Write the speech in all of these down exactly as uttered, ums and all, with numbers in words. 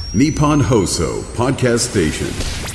Nippon Hoso Podcast Station。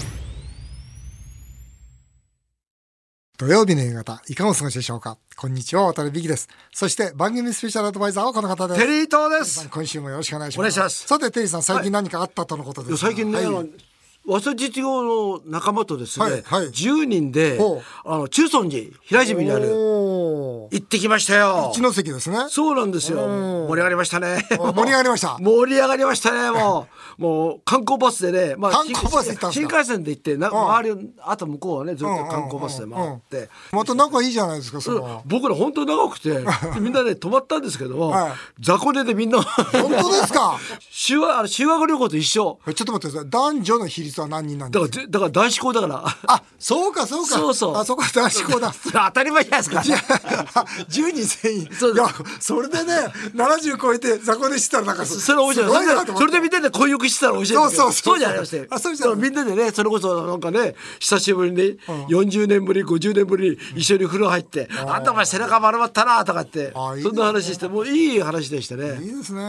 土曜日の夕方いかがお過ごしでしょうか。こんにちは、渡辺美希です。そして番組スペシャルアドバイザーはこの方です。 テリー東です。 今週もよろしくお願いします。 お願いします。 さてテリーさん、最近何かあったとのことですが、 はい、最近ね、はい、あの早稲田実業の仲間とですね、はいはい、じゅうにんであの中尊寺平泉にある行ってきましたよ。 一関ですね。 そうなんですよ。盛り上がりましたね。 盛り上がりました盛り上がりましたね。もうもう観光バスでね、まあ、 観光バス行ったんですか。 新幹線で行ってな、周りあと向こうはねずっと観光バスで回って、 また仲いいじゃないですか。その僕ら本当長くてみんなね泊まったんですけども、はい、雑魚寝でみんな本当ですか。 修学修学旅行と一緒。 ちょっと待ってください。男女の比率は何人なんですか。 だからだから男子校だから。 あ、そうかそうか。 そうそう。 あそこは男子校だ。 当たり前じゃないですか。 じゅうにん全員。いや、それでねななじゅう超えて雑魚寝してたらなんかそれ面白い。それ, それでみんなで混浴してたら面白い。 そうそうそうじゃないですか。 あ、そうじゃない。 みんなでね、それこそなんかね久しぶりに、うん、よんじゅうねんぶりごじゅうねんぶりに一緒に風呂入って、うん、あんたお前背中丸まったなとかって、いいそんな話してもういい話でしたね。 いいですね。うん、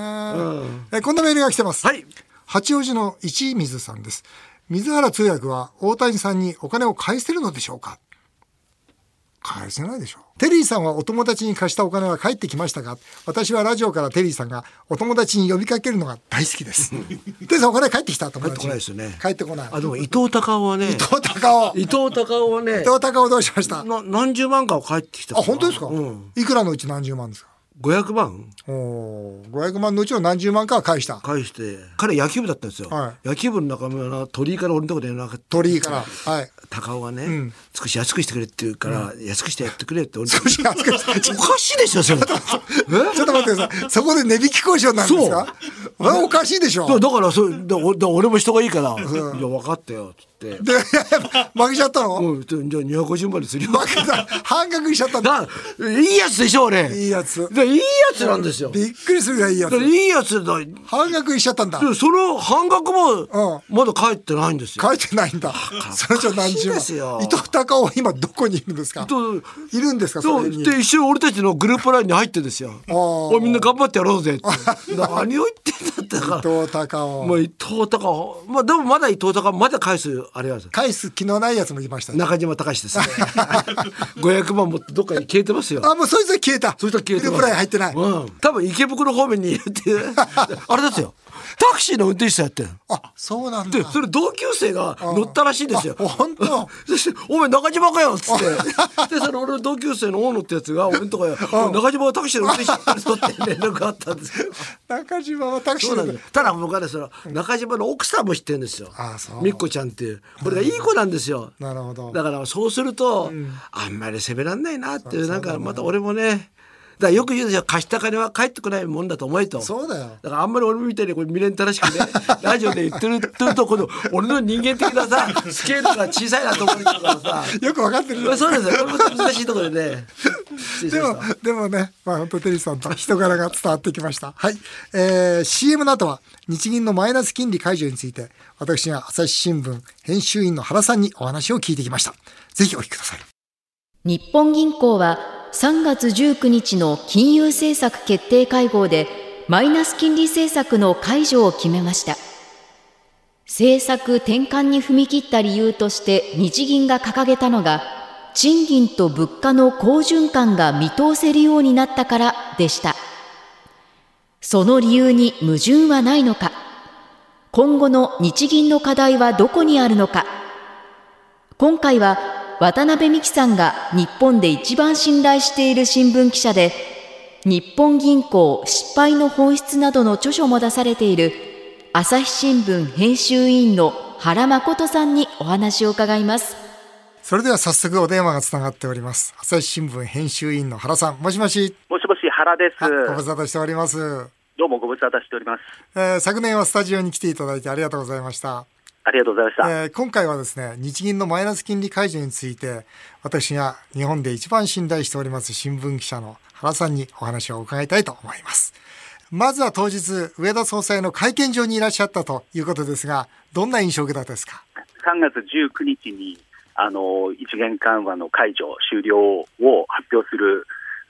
えこんなメールが来てます。 はい。 八王子の一水さんです。水原通訳は大谷さんにお金を返せるのでしょうか。返せないでしょう。テリーさんはお友達に貸したお金は返ってきましたか。私はラジオからテリーさんがお友達に呼びかけるのが大好きです。テリーさんお金返ってきた。友達帰ってこないですよね。 帰ってこない。 あ、でも伊藤孝夫はね伊藤孝夫伊藤孝夫はね伊藤孝夫どうしました。 な何十万かを返ってきた。 あ、本当ですか、 うん、 いくらのうち何十万ですか。 ごひゃくまん。 おごひゃくまんのうちの何十万かは返した。 返して彼野球部だったんですよ、はい、野球部の仲間は鳥居から俺のところでなかった。 鳥居から、はい、 高尾がね、うん、少し安くしてくれって言うから、うん、安くしてやってくれって俺少し安くしておかしいでしょそれ。ちょっと待ってください。そこで値引き交渉なんですか。そう、おかしいでしょ。 だからそだだ俺も人がいいから、うん、いや分かったよって言ってで負けちゃったの、 うん、じゃあにひゃくごじゅうまんでするよ。 負けた。半額にしちゃったんだ。 いいやつでしょ俺。 いいやつでいいやつなんですよ。 びっくりするぐらいいいやつ。 いいやつだ。 半額にしちゃったんだ。 でその半額もまだ返ってないんですよ。 返ってないんだ。それじゃ何十万。伊藤孝夫は今どこにいるんですか。いるんですか。 そうで一緒に俺たちのグループラインに入ってですよ。おみんな頑張ってやろうぜって。何を言ってんだってから。 伊藤孝夫。 もう伊藤孝夫。まあでもまだ伊藤孝夫まだ返すあれは返す気のないやつもいました、ね。 中島隆ですね。ごひゃくまん持ってどっかに消えてますよ。 あ、もうそいつは消えた。 そいつは消えてます。 グループライン入ってない。 うん。多分池袋方面にいるっていうあれですよ。タクシーの運転手さんやってる。 あ、そうなんだ。 でそれ同級生が乗ったらしいんですよ。 本当。 そしてお前中島かよっつってでその俺の同級生の大野ってやつが俺のとこへ中島はタクシーの運転手やってるぞって連絡があったんですよ。 中島はタクシーの。 ただ僕はねその中島の奥さんも知ってるんですよ。 あ、そう。 みっこちゃんっていうこれがいい子なんですよ。 なるほど。 だからそうすると、うん、あんまり責めらんないなっていうなんかまた俺もね。だからよく言うんですよ。貸した金は返ってこないもんだと思えと。 そうだよ。 だからあんまり俺みたいにこれ未練たらしくねラジオで言ってるとこの俺の人間的なさスケールが小さいなと思うからさよく分かってる。 そうですよ。これも難しいところでねでもでもね、まあ本当テリーさんと人柄が伝わってきました。はい、えー、シーエム の後は日銀のマイナス金利解除について私が朝日新聞編集員の原さんにお話を聞いてきました。ぜひお聞きください。 日本銀行はさんがつじゅうくにちの金融政策決定会合でマイナス金利政策の解除を決めました。政策転換に踏み切った理由として日銀が掲げたのが賃金と物価の好循環が見通せるようになったからでした。その理由に矛盾はないのか。今後の日銀の課題はどこにあるのか。今回は渡辺美樹さんが日本で一番信頼している新聞記者で日本銀行失敗の本質などの著書も出されている朝日新聞編集委員の原誠さんにお話を伺います。 それでは早速お電話がつながっております。朝日新聞編集委員の原さん、もしもし。 もしもし、原です。 ご無沙汰しております。 どうもご無沙汰しております。 えー、昨年はスタジオに来ていただいてありがとうございました。 ありがとうございました。 えー、今回はですね、日銀のマイナス金利解除について私が日本で一番信頼しております新聞記者の原さんにお話を伺いたいと思います。まずは当日植田総裁の会見場にいらっしゃったということですが、どんな印象を受けたですか。 さんがつじゅうくにちにあの一元緩和の解除終了を発表する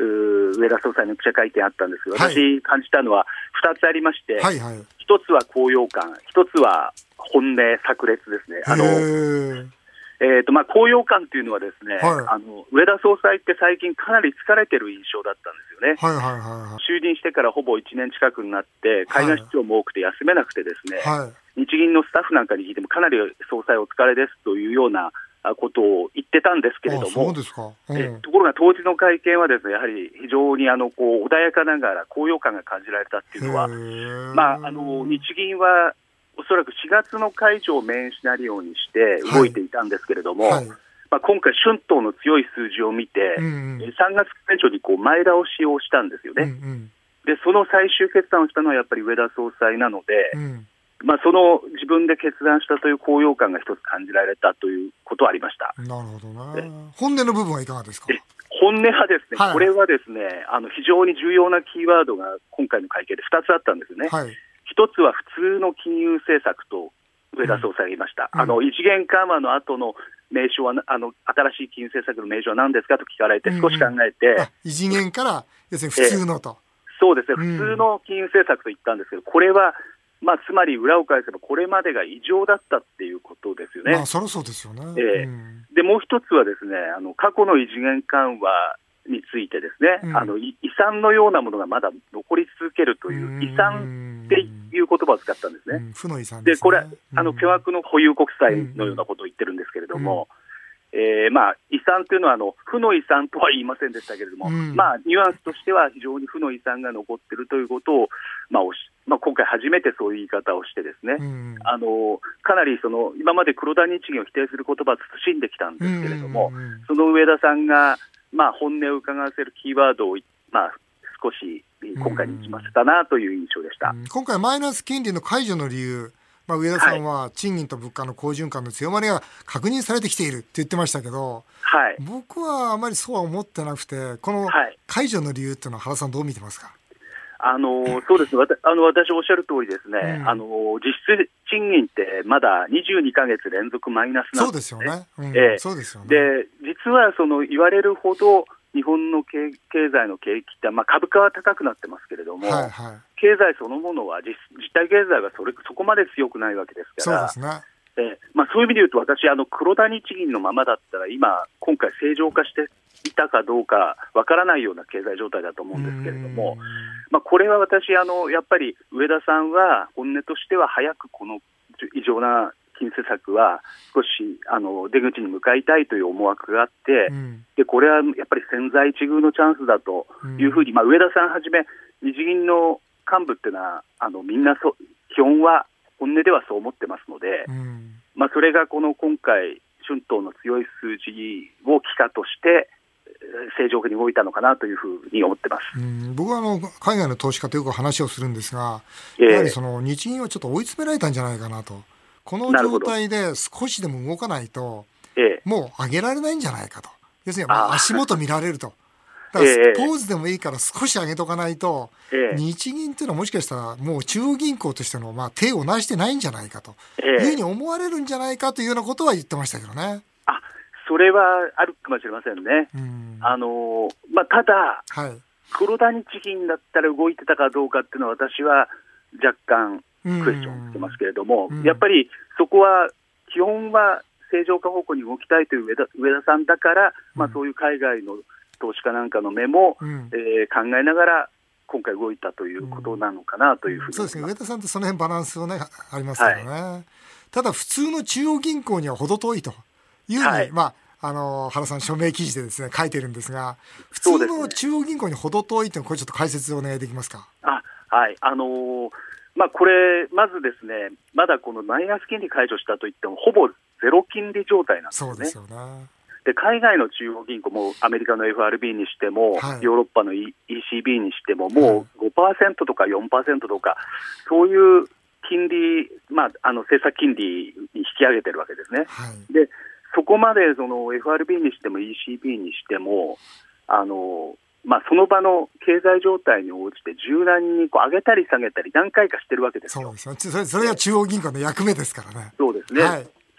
上田総裁の記者会見あったんですけど、 はい、 私感じたのはふたつありまして、 はいはい、 ひとつは高揚感、ひとつは本音炸裂ですね。あのえーとまあ、高揚感というのはですね、はい、あの上田総裁って最近かなり疲れてる印象だったんですよね、 はいはいはいはい、 就任してからほぼいちねん近くになって海外出張も多くて休めなくてですね、 はい、 日銀のスタッフなんかに聞いてもかなり総裁お疲れですというようなことを言ってたんですけれども、 そうですか、うん、 えところが当時の会見はですね、やはり非常にあのこう穏やかながら高揚感が感じられたっていうのは、まあ、あの日銀はおそらくしがつの解除をメインシナリオにして動いていたんですけれども、はいはい、まあ、今回春闘の強い数字を見て、うんうん、さんがつ解除にこう前倒しをしたんですよね、うんうん、でその最終決断をしたのはやっぱり上田総裁なので、うん、まあ、その自分で決断したという高揚感が一つ感じられたということはありました。 なるほどな。本音の部分はいかがですか。 本音はですね、はい、これはですね、あの非常に重要なキーワードが今回の会見でふたつあったんですよね、はい、ひとつは普通の金融政策と上田総裁が言いました、うん、あの異次元緩和の後の名称はあの新しい金融政策の名称は何ですかと聞かれて少し考えて、うんうん、 異次元から要するに普通のと、 そうですね、普通の金融政策と言ったんですけど、これはまあ、つまり裏を返せばこれまでが異常だったっていうことですよね。 まあ、そりゃそうですよね、 えーうん、でもう一つはですね、あの過去の異次元緩和についてですね、うん、あの遺産のようなものがまだ残り続けるという遺産っていう言葉を使ったんですね、うん、 負の遺産ですね。 でこれあの巨額の保有国債のようなことを言ってるんですけれども、うんうん、えーまあ、遺産というのはあの負の遺産とは言いませんでしたけれども、うん、まあ、ニュアンスとしては非常に負の遺産が残っているということを、まあおしまあ、今回初めてそういう言い方をしてですね、うん、あのかなりその今まで黒田日銀を否定する言葉を慎んできたんですけれども、うんうんうん、その上田さんが、まあ、本音を伺わせるキーワードを、まあ、少し今回に打ちましたなという印象でした、うんうん、 今回マイナス金利の解除の理由、まあ、上田さんは賃金と物価の好循環の強まりが確認されてきているって言ってましたけど、はい、僕はあまりそうは思ってなくて、この解除の理由っていうのは原さんどう見てますか。 あのそうですね、わたあの私おっしゃる通りですね、うん、あの実質賃金ってまだにじゅうにかげつ連続マイナスなんですね。 そうですよね、うん、 えー、 そうですよね。 で実はその言われるほど日本の経済の景気って、まあ、株価は高くなってますけれども、はいはい、経済そのものは 実, 実体経済がそれそこまで強くないわけですから、 そうですね。 えーまあ、そういう意味で言うと私あの黒田日銀のままだったら今今回正常化していたかどうかわからないような経済状態だと思うんですけれども、まあ、これは私あのやっぱり上田さんは本音としては早くこの異常な金融政策は少しあの出口に向かいたいという思惑があって、うん、でこれはやっぱり千載一遇のチャンスだというふうに、うんまあ、上田さんはじめ日銀の幹部っていうのはあのみんなそ基本は本音ではそう思ってますので、うんまあ、それがこの今回春闘の強い数字を機会として正常化に動いたのかなというふうに思ってます。 うん僕はあの海外の投資家とよく話をするんですが、えー、やはりその日銀はちょっと追い詰められたんじゃないかなと。この状態で少しでも動かないと、えー、もう上げられないんじゃないかと。要するにまあ足元見られると。だからポーズでもいいから少し上げとかないと、えー、日銀っていうのはもしかしたらもう中央銀行としてのまあ手を成してないんじゃないかというふうに思われるんじゃないかというようなことは言ってましたけどね。 あ、それはあるかもしれませんね。うんあのまあ、ただ、はい、黒田日銀だったら動いてたかどうかっていうのは私は若干クエスチョンしてますけれども、やっぱりそこは基本は正常化方向に動きたいという上田、上田さんだから、まあ、そういう海外の投資家なんかの目も、うんえー、考えながら今回動いたということなのかなというふうに、うん、 そうですね。上田さんってその辺バランスをねありますからね、はい、ただ普通の中央銀行には程遠いというふうに、はい、まああの原さん署名記事でですね書いてるんですが、普通の中央銀行に程遠いというのはこれちょっと解説をお願いできますか。 あはいあのーまあ、これまずですねまだこのマイナス金利解除したといってもほぼゼロ金利状態なんですね。 そうですよね。 で海外の中央銀行もアメリカの エフアールビー にしても、はい、ヨーロッパの イーシービー にしてももう ごパーセント とか よんパーセント とかそういう金利、まあ、あの政策金利に引き上げてるわけですね、はい、でそこまでその エフアールビー にしても イーシービー にしてもあの、まあ、その場の経済状態に応じて柔軟にこう上げたり下げたり何回かしてるわけですよ。 そうですね。それ、それが中央銀行の役目ですからね。 そうですね、はい、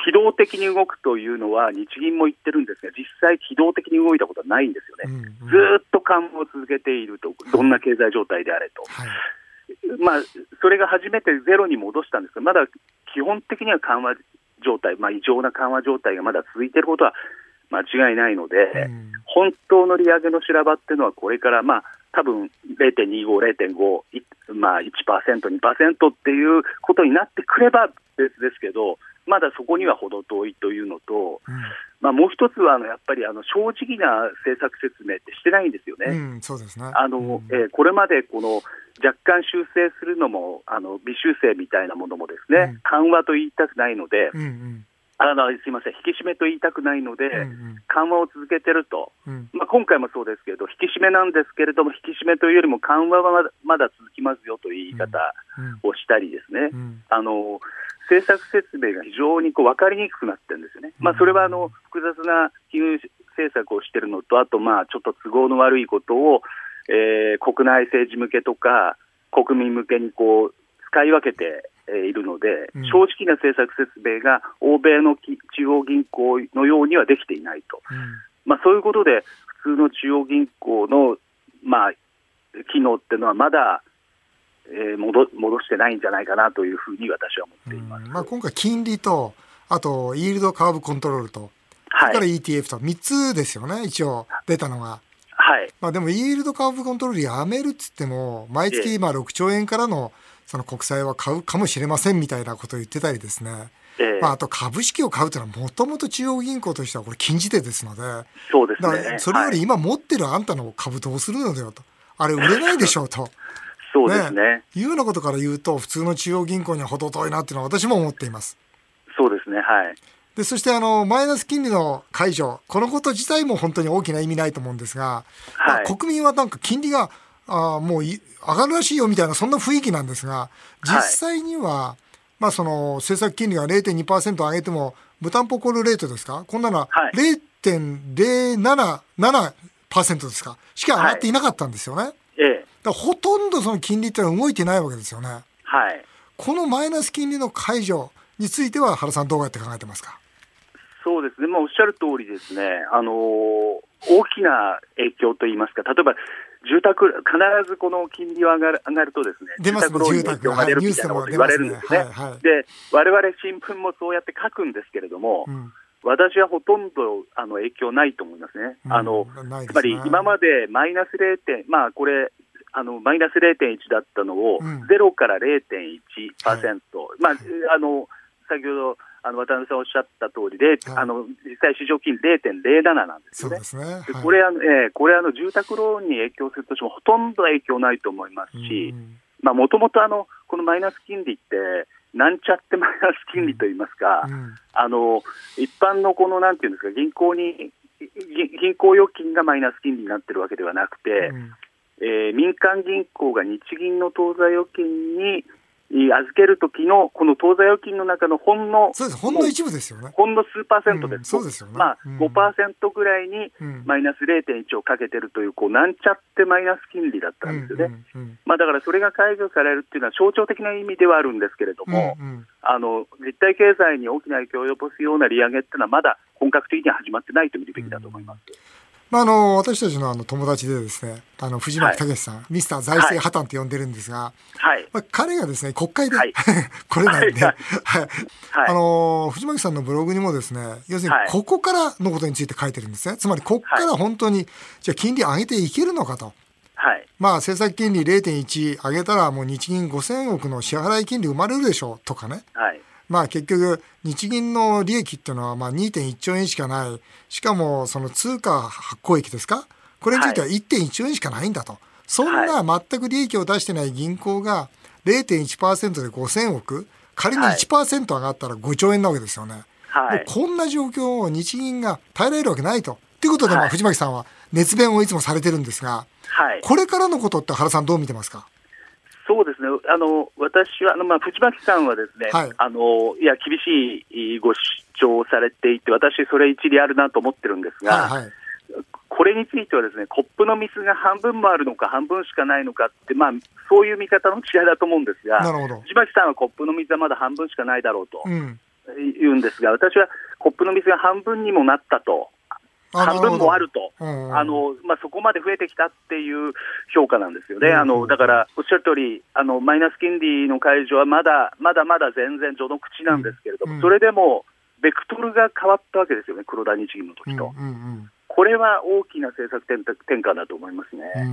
機動的に動くというのは日銀も言ってるんですが、実際機動的に動いたことはないんですよね、うんうん、ずーっと緩和を続けていると、どんな経済状態であれと、はい、まあ、それが初めてゼロに戻したんですが、まだ基本的には緩和状態、まあ、異常な緩和状態がまだ続いていることは間違いないので、うん、本当の利上げの修羅場っていうのはこれから、まあ、多分 ゼロテンにじゅうご、ゼロテンご、まあ、いちパーセント、にパーセント っていうことになってくれば別ですけど、まだそこには程遠いというのと、うん、まあ、もう一つはあのやっぱりあの正直な政策説明ってしてないんですよね。 うん、そうですね。 あの、うん、えー、これまでこの若干修正するのもあの微修正みたいなものもですね、うん、緩和と言いたくないので、うんうん、あのすいません、引き締めと言いたくないので、うんうん、緩和を続けてると、うん、まあ、今回もそうですけど引き締めなんですけれども、引き締めというよりも緩和はまだ、まだ続きますよという言い方をしたりですね、うんうん、あの政策説明が非常にこう分かりにくくなってるんですよね。まあ、それはあの複雑な金融政策をしているのと、あとまあちょっと都合の悪いことを、えー、国内政治向けとか国民向けにこう使い分けているので、うん、正直な政策説明が欧米の中央銀行のようにはできていないと、うん、まあ、そういうことで普通の中央銀行の、まあ、機能っていうのはまだえー、戻, 戻してないんじゃないかなというふうに私は思っています。 まあ、今回金利とあとイールドカーブコントロールと、はい、それから イーティーエフ とみっつですよね、一応出たのが。 はい、まあ、 でもイールドカーブコントロールやめるっつっても毎月今ろくちょうえんからのその国債は買うかもしれませんみたいなことを言ってたりですね、ええ、まあ、あと株式を買うというのはもともと中央銀行としてはこれ禁じ手ですので、 そうですね、 だからそれより今持ってるあんたの株どうするのだよと、あれ売れないでしょうとそうですね、 ね、いうようなことから言うと普通の中央銀行には程遠いなっていうのは私も思っています。 そうですね、はい。 でそしてあのマイナス金利の解除、このこと自体も本当に大きな意味ないと思うんですが、はい、国民はなんか金利があもう上がるらしいよみたいなそんな雰囲気なんですが、実際には、はい、まあ、その政策金利が ゼロテンにパーセント 上げても無担保コールレートですか、こんなのは ゼロテンゼロななななパーセント ですかしか上がっていなかったんですよね、はい、ええ、だほとんどその金利ってのは動いてないわけですよね。 はい、 このマイナス金利の解除については原さんどうやって考えてますか。 そうですね、まあ、おっしゃる通りですね、あのー、大きな影響といいますか、例えば住宅必ずこの金利が上がる、上がるとですね、 出ますね、 住宅ローンに影響が出るみたいなこと言われるんですね。で、我々新聞もそうやって書くんですけれども、うん、私はほとんどあの影響ないと思いますね。うん、あのつまり今までマイナスゼロ. まあこれあのマイナス ゼロテンいち だったのを、うん、ゼロから ゼロテンいちパーセント、はい、まああの先ほどあの渡辺さんおっしゃった通りで、はい、あの実際市場金利 ゼロテンゼロなな なんですよね。 そうですね、はい、 でこれあの、えー、これあの住宅ローンに影響するとしてもほとんど影響ないと思いますし、もともとこのマイナス金利ってなんちゃってマイナス金利といいますか、うん、あの一般のこのなんていうんですか、銀行に銀行預金がマイナス金利になってるわけではなくて、うん、えー、民間銀行が日銀の当座預金に預けるときのこの当座預金の中のほんのそうですほんの一部ですよね。 ほんの数パーセントです。 うん、そうですよね。 まあ、うん、ごパーセント ぐらいにマイナス ゼロテンいち をかけてるという、こうなんちゃってマイナス金利だったんですよね。うんうんうん、まあ、だからそれが解除されるっていうのは象徴的な意味ではあるんですけれども、うんうん、あの実体経済に大きな影響を及ぼすような利上げっていうのはまだ本格的には始まってないと見るべきだと思います。うん、 まあ、あの私たち の, あの友達でですね、あの藤巻武さん、はい、ミスター財政破綻と呼んでるんですが、はい、まあ、彼がですね国会で、はい、これなんで、はいはい、あの藤巻さんのブログにもですね、要するにここからのことについて書いてるんですね。つまりここから本当にじゃあ金利上げていけるのかと、はい、まあ、政策金利 ゼロテンいち 上げたらもう日銀ごせんおくの支払い金利生まれるでしょうとかね、はい、まあ、結局日銀の利益っていうのはまあ にてんいっちょうえんしかない、しかもその通貨発行益ですか、これについては いってんいっちょうえんしかないんだと、そんな全く利益を出してない銀行が ゼロテンいちパーセント でごせんおく、仮に いちパーセント 上がったらごちょうえんなわけですよね。はい、もうこんな状況を日銀が耐えられるわけないと。ということで、まあ藤巻さんは熱弁をいつもされてるんですが、はい、これからのことって原さんどう見てますか。 そうですね、あの私はあの、まあ、藤巻さんはですね、はい、あのいや厳しいご主張をされていて、私それ一理あるなと思ってるんですが、はいはい、これについてはですね、コップの水が半分もあるのか半分しかないのかって、まあ、そういう見方の違いだと思うんですが、なるほど、藤巻さんはコップの水はまだ半分しかないだろうと、うん、 言うんですが、私はコップの水が半分にもなったと、半分もあると、 うんうん、 あのまあ、そこまで増えてきたっていう評価なんですよね。あのだからおっしゃる通り、あのマイナス金利の解除はまだまだまだ全然序の口なんですけれども、うんうん、それでもベクトルが変わったわけですよね、黒田日銀の時と、うんうんうん、これは大きな政策転換だと思いますね。 うん、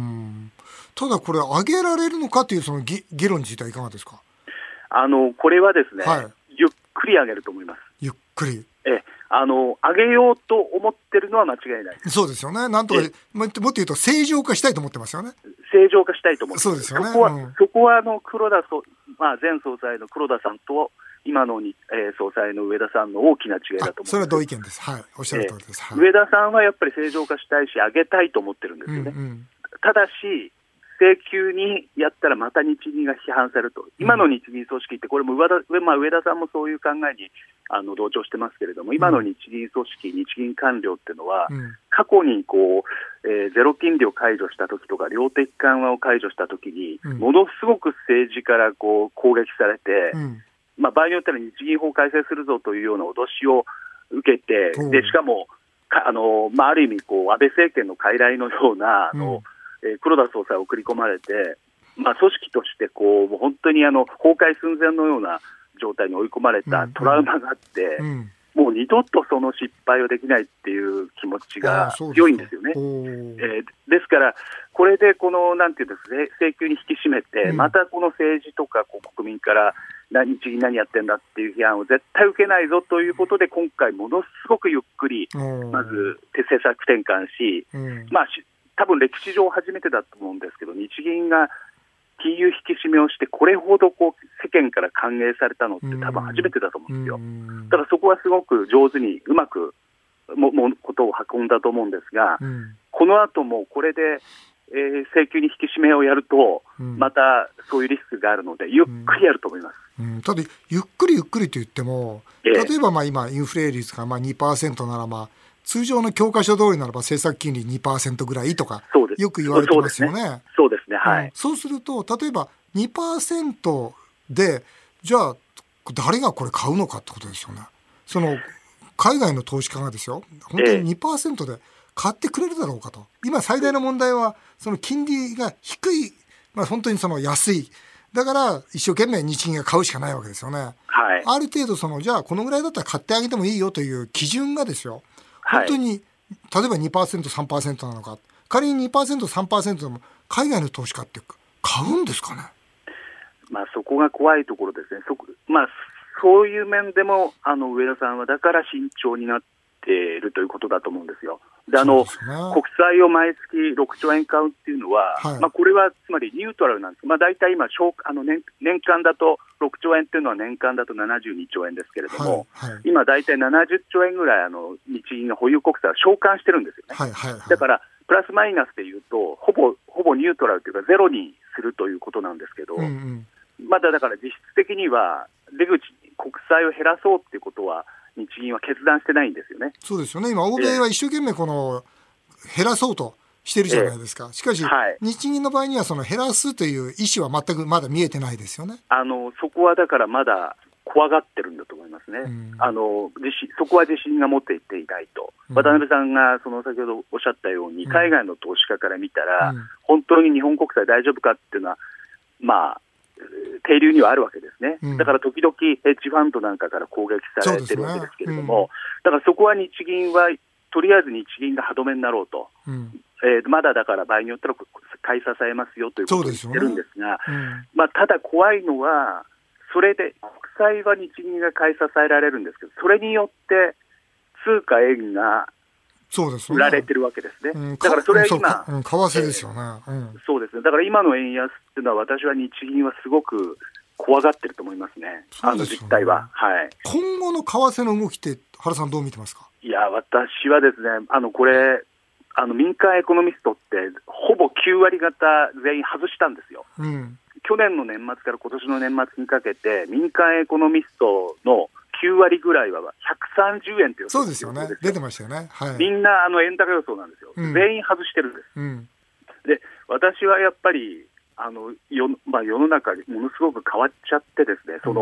ただこれ上げられるのかというその議論についてはいかがですか。 あのこれはですね、 はい、 ゆっくり上げると思います。 ゆっくり、 えあの上げようと思ってるのは間違いない。 そうですよね。なんとかもっと言うと正常化したいと思ってますよね。 正常化したいと思ってそうですよね。 そこは、 うん、 そこはあの黒田総、まあ、前総裁の黒田さんと今のに、えー、総裁の上田さんの大きな違いだと思います。 それは同意見です。はい、おっしゃる通りです。 えーはい、上田さんはやっぱり正常化したいし上げたいと思ってるんですよね。うんうん、ただし請求にやったらまた日銀が批判されると、今の日銀組織って、これも上田、まあ、上田さんもそういう考えにあの同調してますけれども、今の日銀組織、日銀官僚っていうのは、うん、過去にこう、えー、ゼロ金利を解除したときとか、量的緩和を解除したときに、うん、ものすごく政治からこう攻撃されて、うん、まあ、場合によっては日銀法改正するぞというような脅しを受けて、でしかも、かあのまあ、ある意味こう、安倍政権の傀儡のような、あの、うんえー、黒田総裁を送り込まれて、まあ、組織としてこうもう本当にあの崩壊寸前のような状態に追い込まれたトラウマがあって、うんうん、もう二度とその失敗をできないっていう気持ちが強いんですよね。えー、ですからこれでこのなんていうんですか、請求に引き締めて、うん、またこの政治とかこう国民から日銀何やってんだっていう批判を絶対受けないぞということで、今回ものすごくゆっくりまず政策転換し、うん、まあ多分歴史上初めてだと思うんですけど、日銀が金融引き締めをしてこれほどこう世間から歓迎されたのって多分初めてだと思うんですよ。ただそこはすごく上手にうまくももことを運んだと思うんですが、うん、この後もこれで、えー、請求に引き締めをやると、うん、またそういうリスクがあるのでゆっくりやると思います。 うんうん、ただゆっくりゆっくりと言っても、えー、例えばまあ今インフレ率がまあ にパーセント ならまあ通常の教科書通りならば政策金利 にパーセント ぐらいとかよく言われてますよね。 そうですね、はい、うん、 そうすると例えば にパーセント でじゃあ誰がこれ買うのかってことですよね。その海外の投資家がですよ、本当に にパーセント で買ってくれるだろうかと。今最大の問題はその金利が低い、まあ、本当にその安いだから一生懸命日銀が買うしかないわけですよね。 はい、 ある程度そのじゃあこのぐらいだったら買ってあげてもいいよという基準がですよ、本当に例えば にパーセント、さんパーセント なのか、仮に にパーセント、さんパーセント でも海外の投資家って買うんですかね。 まあ、そこが怖いところですね。そこ、まあ、そういう面でもあの上田さんはだから慎重になっているということだと思うんですよ。であの、ね、国債を毎月ろくちょうえん買うっていうのは、はい、まあ、これはつまりニュートラルなんです。まあ、大体今あの 年, 年間だとろくちょうえんっていうのは年間だとななじゅうにちょうえんですけれども、はいはい、今大体ななじゅっちょうえんぐらいあの日銀が保有国債を償還してるんですよね。はいはいはい、だからプラスマイナスでいうとほぼほぼニュートラルというかゼロにするということなんですけど、うんうん、まだだから実質的には出口国債を減らそうっていうことは日銀は決断してないんですよね。 そうですよね。今欧米は一生懸命この減らそうとしてるじゃないですか。しかし、はい、日銀の場合にはその減らすという意思は全くまだ見えてないですよね。 あのそこはだからまだ怖がってるんだと思いますね。うん、あの自信そこは自信が持っていっていないと、うん、渡辺さんがその先ほどおっしゃったように、うん、海外の投資家から見たら、うん、本当に日本国債大丈夫かっていうのはまあ定流にはあるわけですね。うん、だから時々ヘッジファンドなんかから攻撃されてるわけですけれども、ね、うん、だからそこは日銀はとりあえず日銀が歯止めになろうと、うん、えー、まだだから場合によったら買い支えますよということを言ってるんですが、すね、うん、まあ、ただ怖いのはそれで国債は日銀が買い支えられるんですけど、それによって通貨円が売られてるわけですね。うん、だからそれは今、 うん、為替ですよね。うん、 そうですね。だから今の円安っていうのは私は日銀はすごく怖がってると思いますね。あの実態は、はい。 今後の為替の動きって原さんどう見てますか。 いや私はですね、あのこれあの民間エコノミストってほぼきゅうわりがた全員外したんですよ。うん、去年の年末から今年の年末にかけて民間エコノミストのきゅうわりぐらいはひゃくさんじゅうえんという予想。 そうですよね。出てましたよね。はい、 みんなあの円高予想なんですよ。うん、全員外してるんです。うん、で私はやっぱりあのよ、まあ、世の中ものすごく変わっちゃってですね、その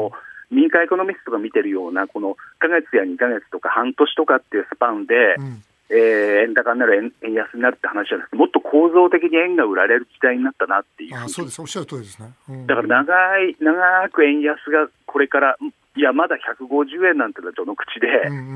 民間エコノミストが見てるようなこのいっかげつやにかげつとか半年とかっていうスパンで、うんえー、円高になる 円, 円安になるって話じゃなくて、もっと構造的に円が売られる時代になったなっていう。 あそうです、おっしゃる通りですね、うん、 だから長い長く円安がこれから、いやまだひゃくごじゅうえんなんてのはどの口で、うんうんうん、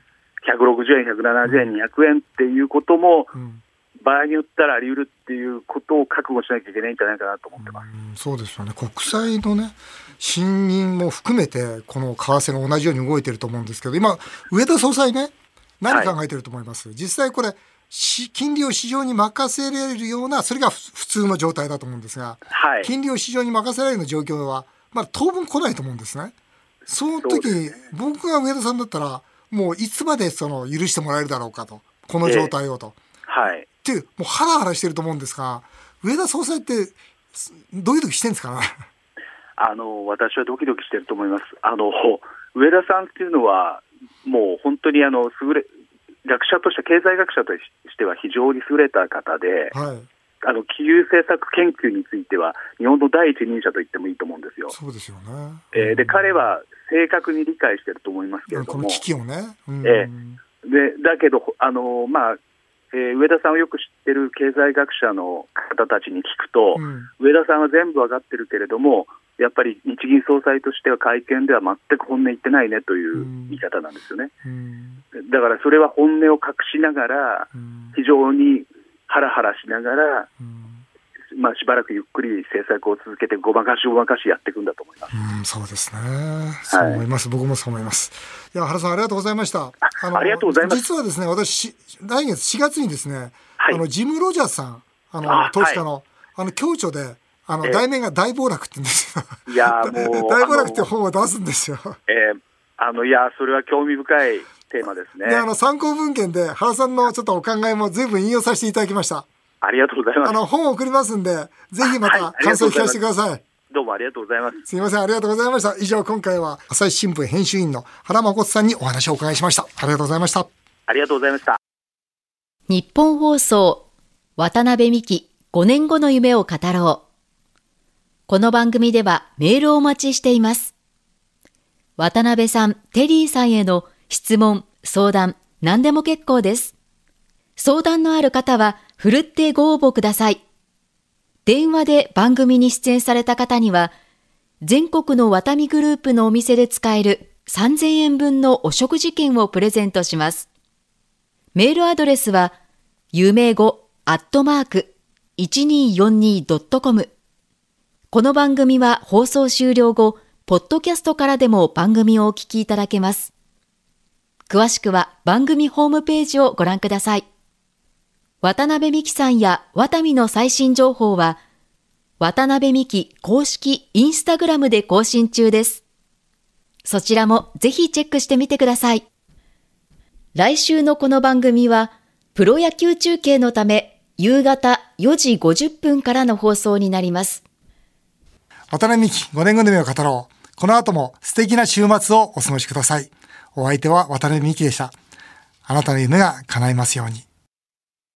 ひゃくろくじゅうえんひゃくななじゅうえん、うん、にひゃくえんっていうことも、うん、場合によったらあり得るっていうことを覚悟しなきゃいけないんじゃないかなと思ってます。 うん、そうですよね。国債のね信任も含めてこの為替が同じように動いていると思うんですけど、今植田総裁ね何考えてると思います？はい、実際これ金利を市場に任せられるような、それが普通の状態だと思うんですが、はい、金利を市場に任せられるような状況はまだ当分来ないと思うんですね。その時に僕が上田さんだったらもういつまでその許してもらえるだろうかと、この状態をと、 えー、はい、 っていうもうハラハラしてると思うんですが、上田総裁ってドキドキしてるんですかね？ あの私はドキドキしてると思います。あの上田さんっていうのはもう本当にあの優れ学者として経済学者としては非常に優れた方で、はい、あの金融政策研究については日本の第一人者と言ってもいいと思うんですよ。 そうですよね。 えー、で彼は正確に理解していると思いますけれども、 この危機をね、うん、 えー、でだけどあの、まあえー、上田さんをよく知ってる経済学者の方たちに聞くと、うん、上田さんは全部わかってるけれどもやっぱり日銀総裁としては会見では全く本音言ってないねという言い方なんですよね。うんうん、だからそれは本音を隠しながら、うん、非常にハラハラしながら、うん、まあ、しばらくゆっくり政策を続けてごまかしごまかしやっていくんだと思います。 うん、そうですね。そう思います、はい、僕もそう思います。いや原さんありがとうございました。 あのありがとうございます。 実はですね、私来月しがつにですね、はい、あのジム・ロジャースさん、あの投資家の、はい、あの共著であの題名が大暴落って言うんですよ。いやもう大暴落って本を出すんですよ。 えー、あのいやそれは興味深いテーマですね。 であの参考文献で原さんのちょっとお考えも随分引用させていただきました。 ありがとうございます。 あの本を送りますんでぜひまた感想を聞かせてください。はい、 どうもありがとうございます。 すいません、ありがとうございました。以上今回は朝日新聞編集員の原誠さんにお話をお伺いしました。ありがとうございました。 ありがとうございました。 日本放送渡辺美希ごねんごの夢を語ろう。この番組ではメールをお待ちしています。渡辺さん、テリーさんへの質問、相談、何でも結構です。相談のある方は、ふるってご応募ください。電話で番組に出演された方には、全国のワタミグループのお店で使えるさんぜんえんぶんのお食事券をプレゼントします。メールアドレスは、ゆめごアットマーク いちにーよんにードットコム。この番組は放送終了後、ポッドキャストからでも番組をお聞きいただけます。詳しくは番組ホームページをご覧ください。渡辺美希さんやワタミの最新情報は、渡辺美希公式インスタグラムで更新中です。そちらもぜひチェックしてみてください。来週のこの番組は、プロ野球中継のため、夕方よじごじゅっぷんからの放送になります。 渡辺美希ごねんごの夢を語ろう。この後も素敵な週末をお過ごしください。お相手は渡辺美希でした。あなたの夢が叶いますように。